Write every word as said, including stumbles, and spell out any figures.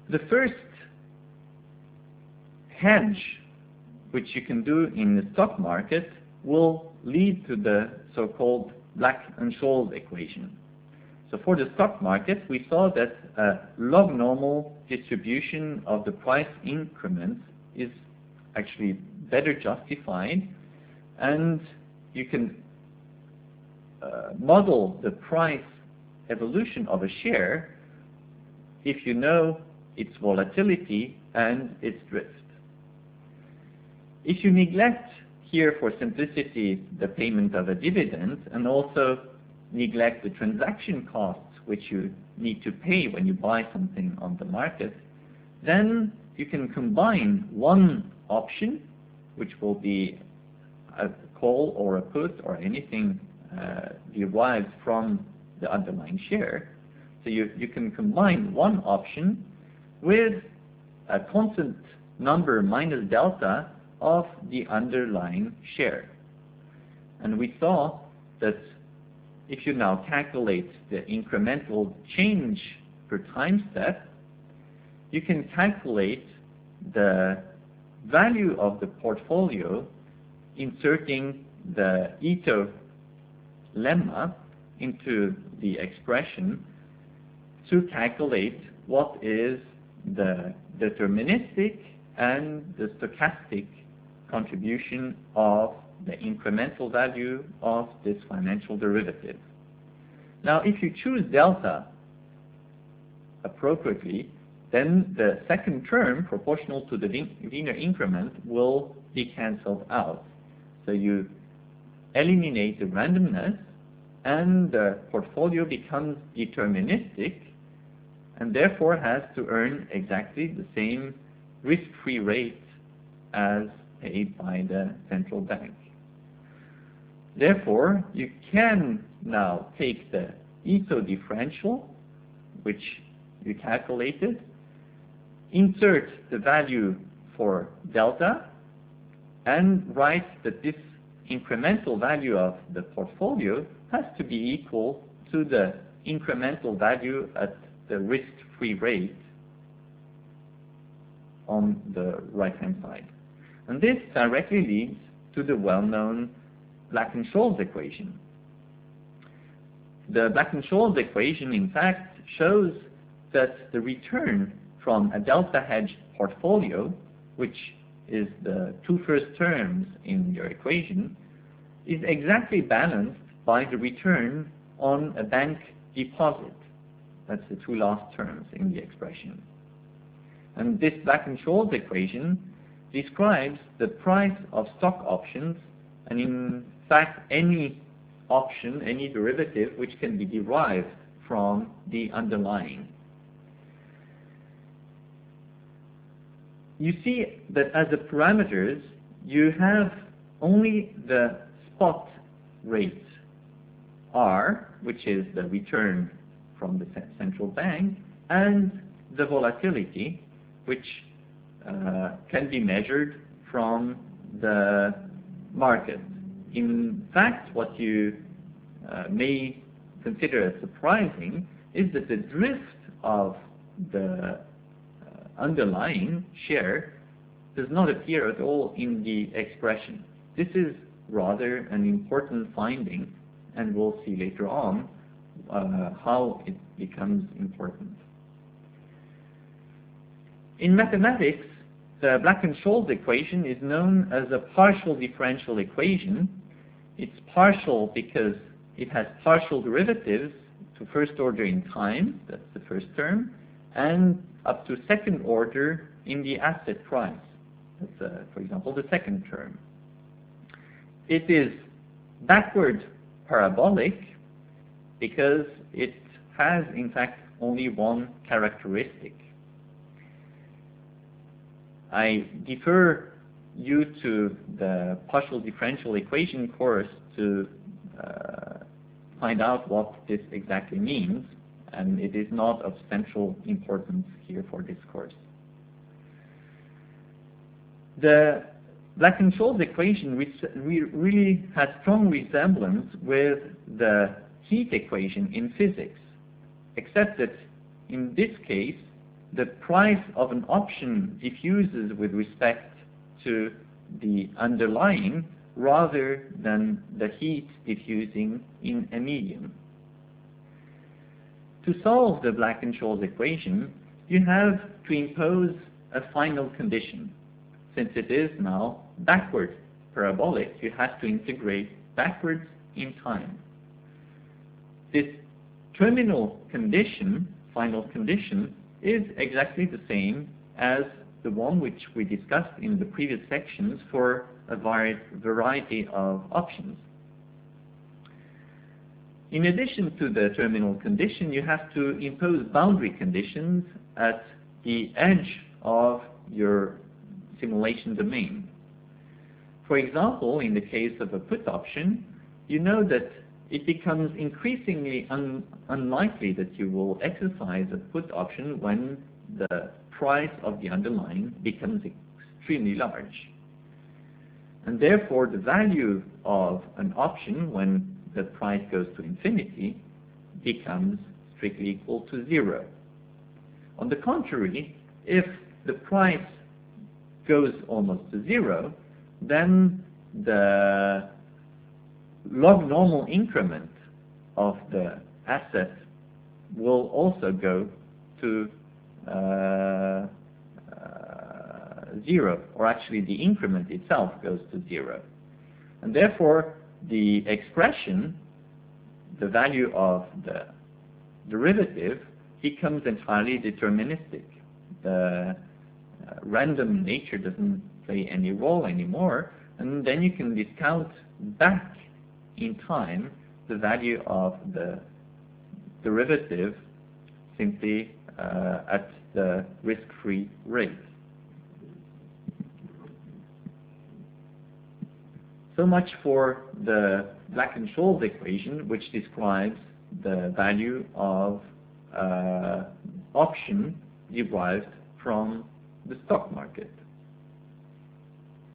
The first hedge which you can do in the stock market will lead to the so-called Black and Scholes equation. So for the stock market, we saw that a log normal distribution of the price increments is actually better justified, and you can uh, model the price evolution of a share if you know its volatility and its drift. If you neglect here, for simplicity, the payment of a dividend, and also neglect the transaction costs which you need to pay when you buy something on the market, then you can combine one option, which will be a call or a put or anything uh, derived from the underlying share. So you, you can combine one option with a constant number minus delta of the underlying share. And we saw that if you now calculate the incremental change per time step, you can calculate the value of the portfolio inserting the Ito lemma into the expression to calculate what is the deterministic and the stochastic contribution of the incremental value of this financial derivative. Now, if you choose delta appropriately, then the second term, proportional to the Wiener increment, will be cancelled out. So you eliminate the randomness, and the portfolio becomes deterministic, and therefore has to earn exactly the same risk-free rate as paid by the central bank. Therefore, you can now take the Ito differential, which you calculated, insert the value for delta, and write that this incremental value of the portfolio has to be equal to the incremental value at the risk-free rate on the right-hand side. And this directly leads to the well-known Black and Scholes equation. The Black and Scholes equation, in fact, shows that the return from a delta hedged portfolio, which is the two first terms in your equation, is exactly balanced by the return on a bank deposit. That's the two last terms in the expression. And this Black and Scholes equation describes the price of stock options, and in fact any option, any derivative which can be derived from the underlying. You see that as the parameters, you have only the spot rate R, which is the return from the central bank, and the volatility, which uh, can be measured from the market. In fact, what you uh, may consider as surprising is that the drift of the uh, underlying share does not appear at all in the expression. This is rather an important finding, and we'll see later on uh, how it becomes important. In mathematics, the Black and Scholes equation is known as a partial differential equation. It's partial because it has partial derivatives to first order in time, that's the first term, and up to second order in the asset price. That's, uh, for example, the second term. It is backward parabolic because it has, in fact, only one characteristic. I defer you to the partial differential equation course to uh, find out what this exactly means, and it is not of central importance here for this course. The Black and Scholes equation re really has strong resemblance with the heat equation in physics, except that in this case the price of an option diffuses with respect to the underlying rather than the heat diffusing in a medium. To solve the Black-Scholes equation, you have to impose a final condition. Since it is now backward parabolic, you have to integrate backwards in time. This terminal condition, final condition, is exactly the same as the one which we discussed in the previous sections for a variety of options. In addition to the terminal condition, you have to impose boundary conditions at the edge of your simulation domain. For example, in the case of a put option, you know that it becomes increasingly un unlikely that you will exercise a put option when the price of the underlying becomes extremely large. And therefore, the value of an option when the price goes to infinity becomes strictly equal to zero. On the contrary, if the price goes almost to zero, then the log normal increment of the asset will also go to uh, uh, zero, or actually the increment itself goes to zero. And therefore, the expression, the value of the derivative, becomes entirely deterministic. The uh, random nature doesn't play any role anymore, and then you can discount back in time the value of the derivative simply uh, at the risk-free rate. So much for the Black-Scholes equation, which describes the value of uh, option derived from the stock market.